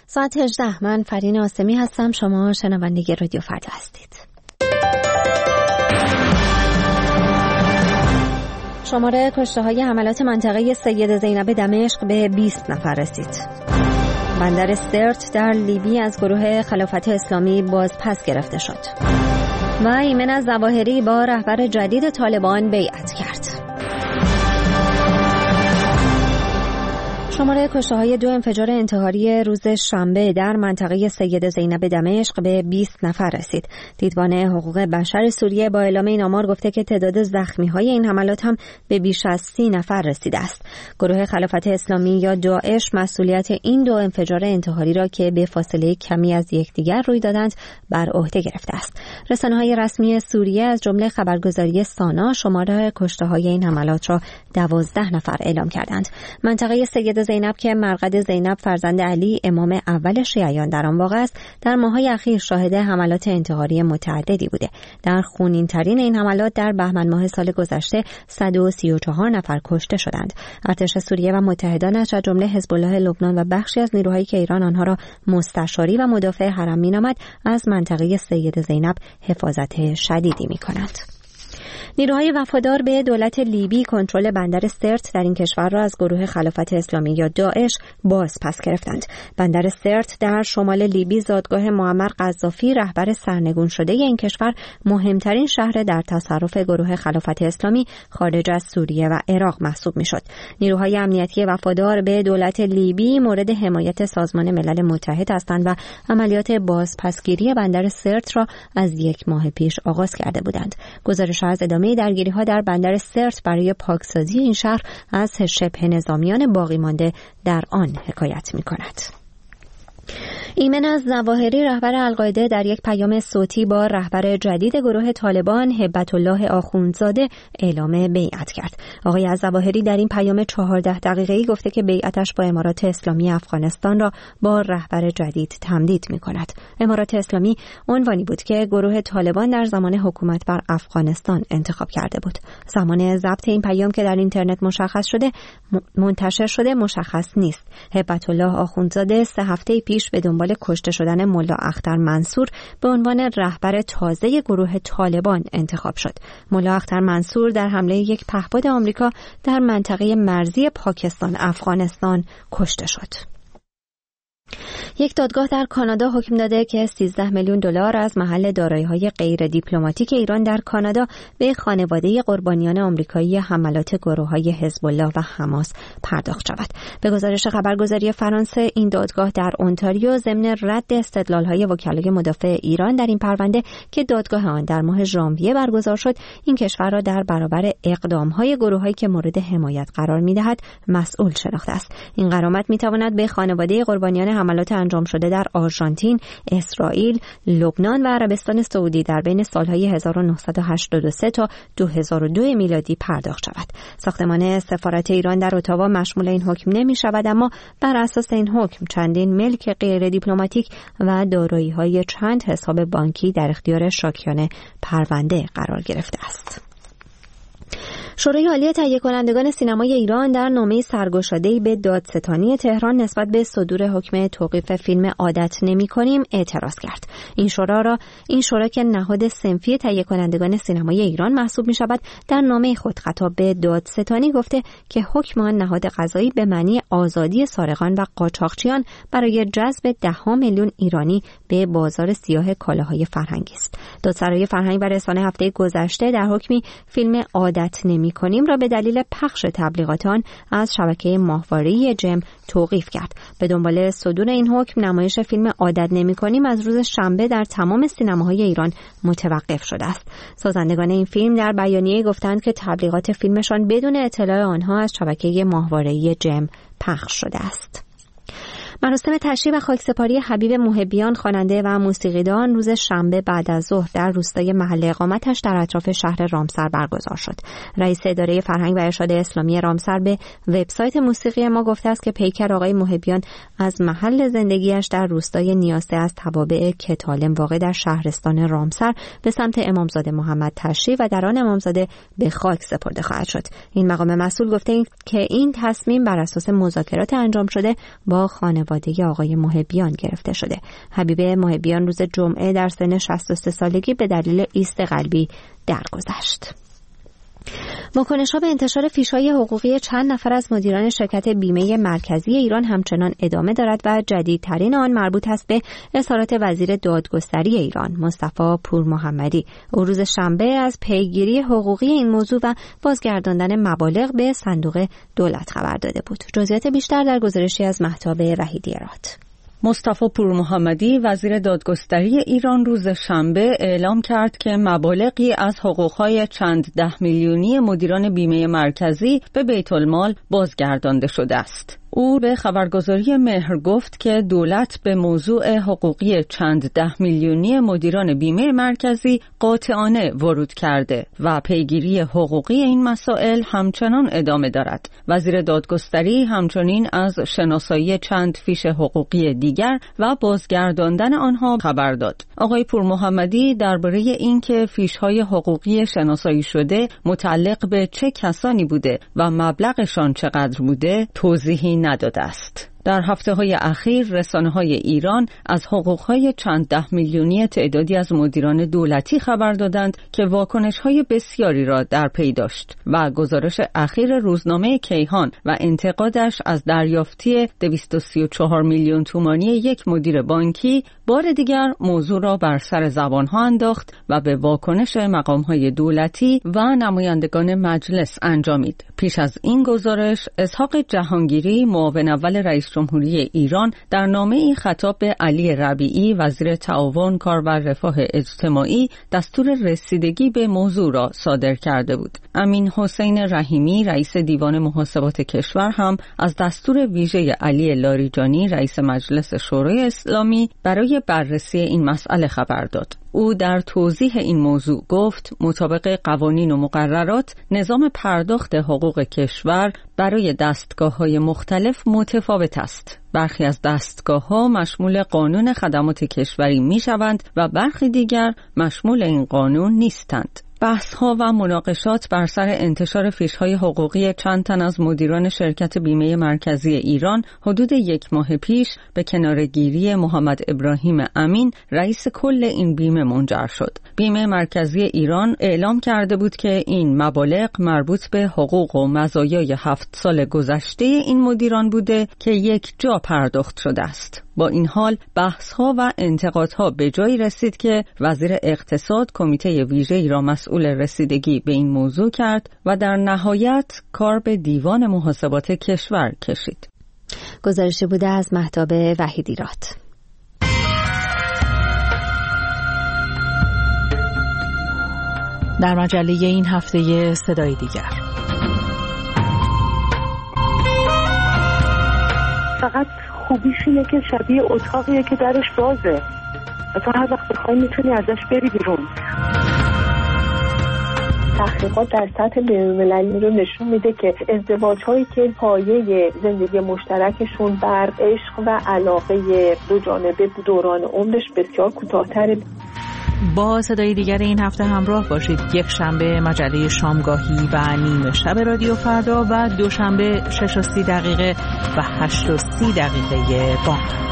ساعت 18. من فرین آسمی هستم. شما شنونده رادیو فردا هستید. شماره کشته‌های حملات منطقه سید زینب دمشق به 20 نفر رسید. بندر سرت در لیبی از گروه خلافت اسلامی بازپس گرفته شد. و ایمن الظواهری با رهبر جدید طالبان بیعت کرد. شماره کشته‌های 2 انفجار انتحاری روز شنبه در منطقه سید زینب دمشق به 20 نفر رسید. دیدبان حقوق بشر سوریه با اعلام این آمار گفته که تعداد زخمی‌های این حملات هم به بیش از 30 نفر رسیده است. گروه خلافت اسلامی یا داعش مسئولیت این 2 انفجار انتحاری را که به فاصله کمی از یکدیگر روی دادند بر عهده گرفته است. رسانه‌های رسمی سوریه از جمله خبرگزاری سانا شماره کشته‌های این حملات را 12 نفر اعلام کردند. منطقه سید زینب که مرقد زینب فرزند علی امام اول شیعیان در آن واقع است، در ماه‌های اخیر شاهد حملات انتحاری متعددی بوده. در خونین‌ترین این حملات در بهمن ماه سال گذشته 134 نفر کشته شدند. ارتش سوریه و متحدانش از جمله حزب الله لبنان و بخشی از نیروهایی که ایران آنها را مستشاری و مدافع حرم می‌نامد از منطقه سید زینب حفاظت شدیدی می‌کنند. نیروهای وفادار به دولت لیبی کنترل بندر سرت در این کشور را از گروه خلافت اسلامی یا داعش باز پس گرفتند. بندر سرت در شمال لیبی زادگاه معمر قذافی رهبر سرنگون شده این کشور مهمترین شهر در تصرف گروه خلافت اسلامی خارج از سوریه و عراق محسوب میشد. نیروهای امنیتی وفادار به دولت لیبی مورد حمایت سازمان ملل متحد هستند و عملیات بازپسگیری بندر سرت را از 1 ماه پیش آغاز کرده بودند. گزارش از ادامه درگیری‌ها در بندر سرت برای پاکسازی این شهر از شبه نظامیان باقی مانده در آن حکایت می‌کند. ایمن الظواهری رهبر القاعده در یک پیام صوتی با رهبر جدید گروه طالبان هبت الله آخوندزاده اعلام بیعت کرد. آقای الظواهری در این پیام 14 دقیقه‌ای گفته که بیعتش با امارات اسلامی افغانستان را با رهبر جدید تمدید می‌کند. امارات اسلامی عنوانی بود که گروه طالبان در زمان حکومت بر افغانستان انتخاب کرده بود. زمان ضبط این پیام که در اینترنت منتشر شده مشخص نیست. هبت الله آخوندزاده 3 هفته پیش به دنبال کشته شدن ملا اختر منصور به عنوان رهبر تازه گروه طالبان انتخاب شد. ملا اختر منصور در حمله یک پهپاد آمریکا در منطقه مرزی پاکستان افغانستان کشته شد. یک دادگاه در کانادا حکم داده که 13 میلیون دلار از محل دارایی‌های غیر دیپلماتیک ایران در کانادا به خانواده قربانیان آمریکایی حملات گروه‌های حزب الله و حماس پرداخت شود. به گزارش خبرگزاری فرانسه این دادگاه در اونتاریو ضمن رد استدلال‌های وکلای مدافع ایران در این پرونده که دادگاه آن در ماه ژانویه برگزار شد، این کشور را در برابر اقدام‌های گروه‌هایی که مورد حمایت قرار می‌دهد مسئول شناخته است. این غرامت می‌تواند به خانواده قربانیان حملات انجام شده در آرژانتین، اسرائیل، لبنان و عربستان سعودی در بین سالهای 1983 تا 2002 میلادی پرداخت شود. ساختمان سفارت ایران در اتاوا مشمول این حکم نمی شود، اما بر اساس این حکم چندین ملک غیر دیپلماتیک و دارایی‌های چند حساب بانکی در اختیار شاکیان پرونده قرار گرفته است. شورای عالی تهیه کنندگان سینمای ایران در نامه سرگشاده‌ای به دادستانی تهران نسبت به صدور حکم توقیف فیلم عادت نمی‌کنیم اعتراض کرد. این شورا که نهاد صنفی تهیه کنندگان سینمای ایران محسوب می‌شود، در نامه خود خطاب به دادستانی گفته که حکم آن نهاد قضایی به معنی آزادی سارقان و قاچاقچیان برای جذب 10 میلیون ایرانی به بازار سیاه کالاهای فرهنگی است. دادسرای فرهنگ و رسانه هفته گذشته در حکمی فیلم عادت نمی‌کنیم را به دلیل پخش تبلیغات آن از شبکه ماهواره‌ای جم توقیف کرد. به دنبال صدور این حکم نمایش فیلم عادت نمی‌کنیم از روز شنبه در تمام سینماهای ایران متوقف شده است. سازندگان این فیلم در بیانیه گفتند که تبلیغات فیلمشان بدون اطلاع آنها از شبکه ماهواره‌ای جم پخش شده است. مراسم تشییع و خاکسپاری حبیب محبیان خواننده و موسیقیدان روز شنبه بعد از ظهر در روستای محل اقامتش در اطراف شهر رامسر برگزار شد. رئیس اداره فرهنگ و ارشاد اسلامی رامسر به وبسایت موسیقی ما گفته است که پیکر آقای محبیان از محل زندگیش در روستای نیاسه از توابع کتالم واقع در شهرستان رامسر به سمت امامزاده محمد تشییع و در آن امامزاده به خاک سپرده خواهد شد. این مقام مسئول گفته که این تصمیم بر اساس مذاکرات انجام شده با خانواده خانواده آقای محبیان گرفته شده. حبیب محبیان روز جمعه در سن 63 سالگی به دلیل ایست قلبی درگذشت. واکنش‌ها به انتشار فیش‌های حقوقی چند نفر از مدیران شرکت بیمه مرکزی ایران همچنان ادامه دارد و جدیدترین آن مربوط است به اظهارات وزیر دادگستری ایران مصطفی پورمحمدی. او روز شنبه از پیگیری حقوقی این موضوع و بازگرداندن مبالغ به صندوق دولت خبر داده بود. جزئیات بیشتر در گزارشی از مهتاب وحیدی‌رات. مصطفی پورمحمدی وزیر دادگستری ایران روز شنبه اعلام کرد که مبالغی از حقوقهای چند ده میلیونی مدیران بیمه مرکزی به بیت المال بازگردانده شده است. او به خبرگزاری مهر گفت که دولت به موضوع حقوقی چند ده میلیونی مدیران بیمه مرکزی قاطعانه ورود کرده و پیگیری حقوقی این مسائل همچنان ادامه دارد. وزیر دادگستری همچنین از شناسایی چند فیش حقوقی دیگر و بازگرداندن آنها خبر داد. آقای پورمحمدی درباره اینکه فیش‌های حقوقی شناسایی شده متعلق به چه کسانی بوده و مبلغشان چقدر بوده توضیحی نداده است. در هفته‌های اخیر رسانه‌های ایران از حقوق‌های چند ده میلیونی تعدادی از مدیران دولتی خبر دادند که واکنش‌های بسیاری را در پی داشت و گزارش اخیر روزنامه کیهان و انتقادش از دریافتی 234 میلیون تومانی یک مدیر بانکی بار دیگر موضوع را بر سر زبان‌ها انداخت و به واکنش مقام‌های دولتی و نمایندگان مجلس انجامید. پیش از این گزارش اسحاق جهانگیری معاون اول رئیس جمهوری ایران در نامه‌ای خطاب به علی ربیعی وزیر تعاون، کار و رفاه اجتماعی دستور رسیدگی به موضوع را صادر کرده بود. امین حسین رحیمی رئیس دیوان محاسبات کشور هم از دستور ویژه علی لاریجانی رئیس مجلس شورای اسلامی برای بررسی این مسئله خبر داد. او در توضیح این موضوع گفت مطابق قوانین و مقررات نظام پرداخت حقوق کشور برای دستگاه‌های مختلف متفاوت است. برخی از دستگاه‌ها مشمول قانون خدمات کشوری می‌شوند و برخی دیگر مشمول این قانون نیستند. بحث‌ها و مناقشات بر سر انتشار فیش‌های حقوقی چند تن از مدیران شرکت بیمه مرکزی ایران حدود یک ماه پیش به کناره‌گیری محمد ابراهیم امین رئیس کل این بیمه منجر شد. بیمه مرکزی ایران اعلام کرده بود که این مبالغ مربوط به حقوق و مزایای 7 سال گذشته این مدیران بوده که یک جا پرداخت شده است. با این حال بحث‌ها و انتقادها به جایی رسید که وزیر اقتصاد کمیته ویژه‌ای را مسئول رسیدگی به این موضوع کرد و در نهایت کار به دیوان محاسبات کشور کشید. گزارشی بوده از مهتاب وحیدی‌رات. در مجله این هفته صدای دیگر. فقط خوبیش اینه که شبیه اتاقیه که درش بازه و تو هر وقت بخوای میتونی ازش بری بیرون. تحقیقات در سطح بین‌المللی رو نشون میده که ازدواج‌هایی که پایه زندگی مشترکشون بر عشق و علاقه دو جانبه دوران عمرش بسیار کوتاه‌تره. با صدای دیگر این هفته همراه باشید. یک شنبه مجله شامگاهی و نیم شب رادیو فردا و دوشنبه 6:30 و 8:30 بامداد.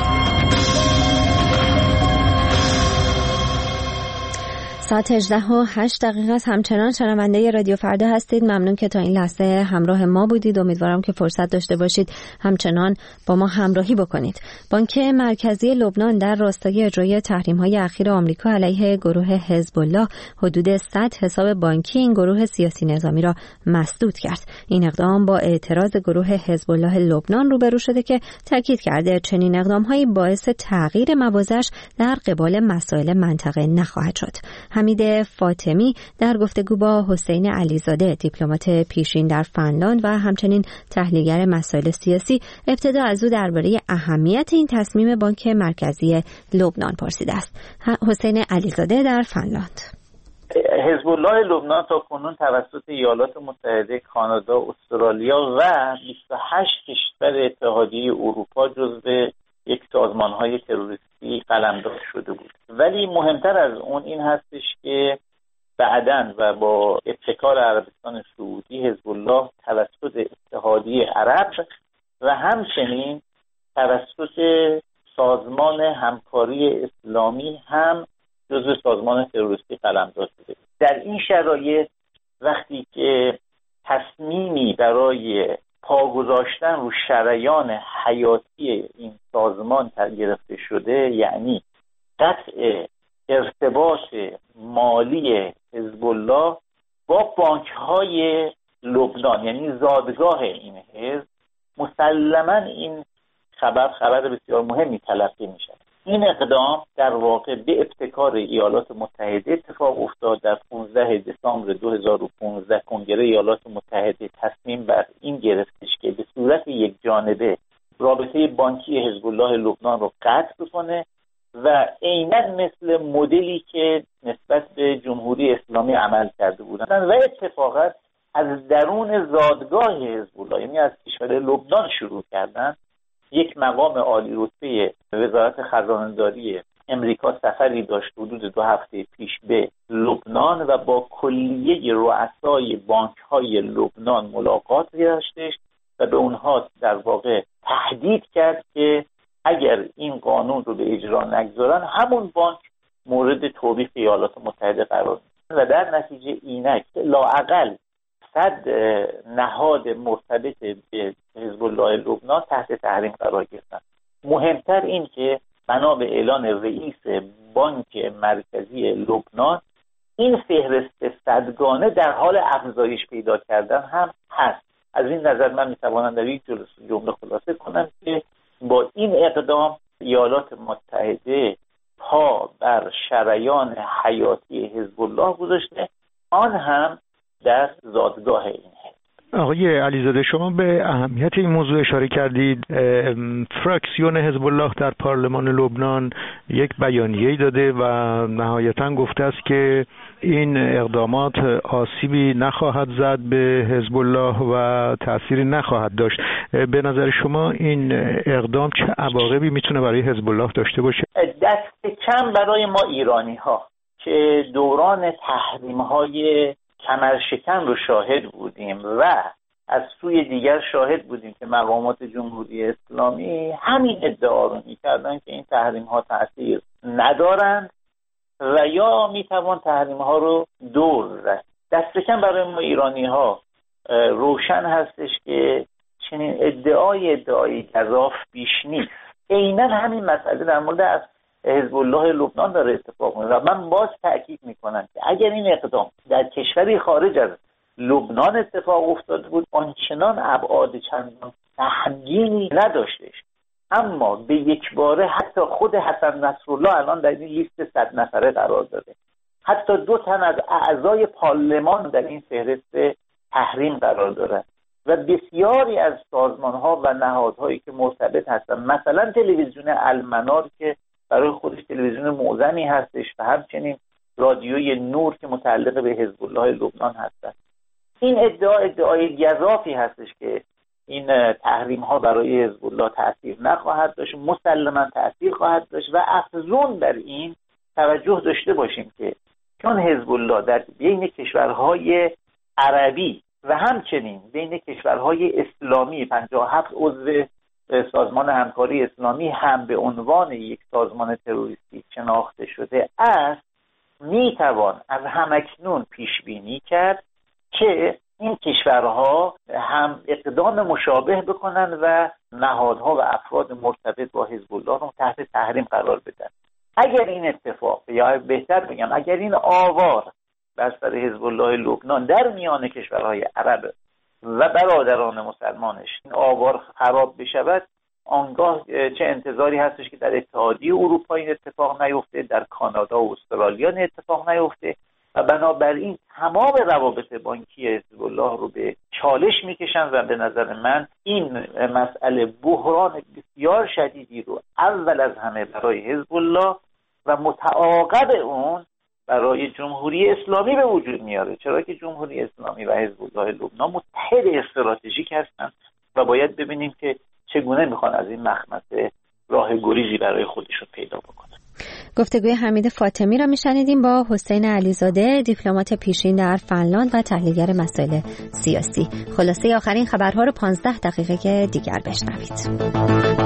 ساعت 18:08 است. همچنان شنونده رادیو فردا هستید. ممنون که تا این لحظه همراه ما بودید. امیدوارم که فرصت داشته باشید همچنان با ما همراهی بکنید. بانک مرکزی لبنان در راستای اجرای تحریم‌های اخیر آمریکا علیه گروه حزب الله حدود 100 حساب بانکی این گروه سیاسی نظامی را مسدود کرد. این اقدام با اعتراض گروه حزب الله لبنان روبرو شده که تاکید کرده چنین اقدام‌هایی باعث تغییر موازش در قبال مسائل منطقه نخواهد شد. حمید فاطمی در گفتگو با حسین علیزاده دیپلمات پیشین در فنلاند و همچنین تحلیلگر مسائل سیاسی ابتدا از او درباره اهمیت این تصمیم بانک مرکزی لبنان پرسیده است. حسین علیزاده در فنلاند. حزب الله لبنان تا کنون توسط ایالات متحده، کانادا، استرالیا و 28 کشور اتحادیه اروپا جزو یک سازمان‌های تروریستی قلمداد شده بود. ولی مهمتر از اون این هستش که بعداً و با ابتکار عربستان سعودی حزب الله توسط اتحادیه عرب و همچنین توسط سازمان همکاری اسلامی هم جزو سازمان تروریستی قلمداد شده. در این شرایط وقتی که تصمیمی برای پا گذاشتن رو شریان حیاتی این سازمان گرفته شده، یعنی قطع ارتباط مالی حزب الله با بانک‌های لبنان، یعنی زادگاه این حزب، مسلماً این خبر بسیار مهمی تلقی میشه. این اقدام در واقع به ابتکار ایالات متحده اتفاق افتاد. در 15 دسامبر 2015 کنگره ایالات متحده تصمیم بر این گرفتش که به صورت یک جانبه رابطه بانکی حزب الله لبنان رو قطع بکنه و عیناً مثل مدلی که نسبت به جمهوری اسلامی عمل کرده بودند و اتفاقا از درون زادگاه حزب الله، یعنی از کشور لبنان شروع کردن. یک مقام عالی رتبه وزارت خزانه‌داری امریکا سفری داشت حدود 2 هفته پیش به لبنان و با کلیه رؤسای بانک‌های لبنان ملاقات داشتش و به اونها در واقع تهدید کرد که اگر این قانون رو به اجرا نگذارن همون بانک مورد توبیخ ایالات متحده قرار می‌گیره و در نتیجه اینک لااقل 100 نهاد مرتبط به حزب الله لبنان تحت تحریم قرار گرفتن. مهمتر این که بنا به اعلان رئیس بانک مرکزی لبنان این فهرست صدگانه در حال افزایش پیدا کردن هم هست. از این نظر من میتوانم در یک جمله خلاصه کنم که با این اقدام ایالات متحده پا بر شریان حیاتی حزب الله گذاشته، آن هم در زادگاه این حزب. آقای علیزاده، شما به اهمیت این موضوع اشاره کردید. فراکسیون حزب الله در پارلمان لبنان یک بیانیه‌ای داده و نهایتاً گفته است که این اقدامات آسیبی نخواهد زد به حزب الله و تأثیری نخواهد داشت. به نظر شما این اقدام چه عواقبی میتونه برای حزب الله داشته باشه؟ دست کم برای ما ایرانی‌ها که دوران تحریم‌های کمرشکن رو شاهد بودیم و از سوی دیگر شاهد بودیم که مقامات جمهوری اسلامی همین ادعا رو می‌کردن که این تحریم‌ها تأثیر ندارند و یا میتوان تحریم‌ها رو دور زد. دست کم برای ما ایرانی‌ها روشن هستش که چنین ادعای گزاف بیش نیست. عیناً همین مسئله در مورد از حزب الله لبنان داره اتفاق میفته و من باز تأکید میکنم که اگر این اقدام در کشوری خارج از لبنان اتفاق افتاده بود آنچنان ابعاد چندان سهمگینی نداشتش، اما به یک باره حتی خود حسن نصرالله الان در این لیست 100 نفره قرار داده، حتی 2 تن از اعضای پارلمان در این فهرست تحریم قرار داره و بسیاری از سازمان‌ها و نهادهایی که مرتبط هستن، مثلا تلویزیون المنار که برای خودش تلویزیون معظمی هستش و همچنین رادیوی نور که متعلق به حزب الله لبنان هست. این ادعای گزافی هستش که این تحریم ها برای حزب الله تأثیر نخواهد داشت، مسلماً تأثیر خواهد داشت و افزون بر این توجه داشته باشیم که چون حزب الله در بین کشورهای عربی و همچنین بین کشورهای اسلامی 57 عضو سازمان همکاری اسلامی هم به عنوان یک سازمان تروریستی شناخته شده است، میتوان از همکنون پیش بینی کرد که این کشورها هم اقدام مشابه بکنن و نهادها و افراد مرتبط با حزب الله رو تحت تحریم قرار بدن. اگر این اتفاق، یا بهتر بگم اگر این آوار بر سر حزب الله لبنان در میان کشورهای عرب و برادران مسلمانش این آوار خراب بشود، آنگاه چه انتظاری هستش که در اتحادیه اروپا این اتفاق نیفته، در کانادا و استرالیا این اتفاق نیفته و بنابراین تمام روابط بانکی حزب الله رو به چالش میکشن و به نظر من این مسئله بحران بسیار شدیدی رو اول از همه برای حزب الله و متعاقب اون برای جمهوری اسلامی به وجود میاره، چرا که جمهوری اسلامی و حزب الله لبنان متحد استراتژیک هستند و باید ببینیم که چگونه میخوان از این مخمسه راه گریزی برای خودشون پیدا بکنن. گفتگوی حمید فاطمی را میشنیدیم با حسین علیزاده، دیپلمات پیشین در فنلاند و تحلیلگر مسائل سیاسی. خلاصه آخرین خبرها رو 15 دقیقه دیگر بشنوید.